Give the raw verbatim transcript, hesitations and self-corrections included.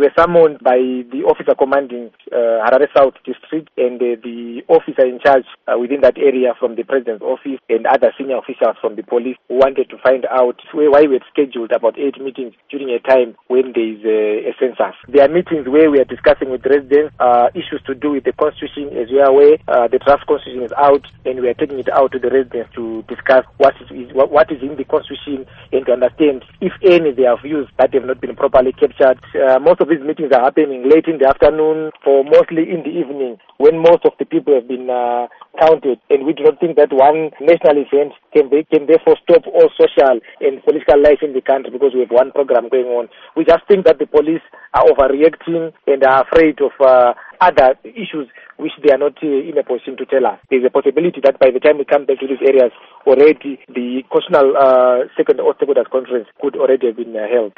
were summoned by the officer commanding uh, Harare South District and uh, the officer in charge uh, within that area from the President's office and other senior officials from the police who wanted to find out why we had scheduled about eight meetings during a time when there is a, a census. There are meetings where we are discussing with residents uh, issues to do with the constitution. As you are aware, uh, the draft constitution is out and we are taking it out to the residents to discuss what is, what, what is in the constitution and to understand if any they have views that have not been properly captured. Uh, most of these meetings are happening late in the afternoon or mostly in the evening when most of the people have been uh, counted, and we do not think that one national event can, be, can therefore stop all social and political life in the country because we have one program going on. We just think that the police are overreacting and are afraid of uh, other issues which they are not uh, in a position to tell us. There is a possibility that by the time we come back to these areas, already the constitutional uh, second or stakeholders conference could already have been uh, held.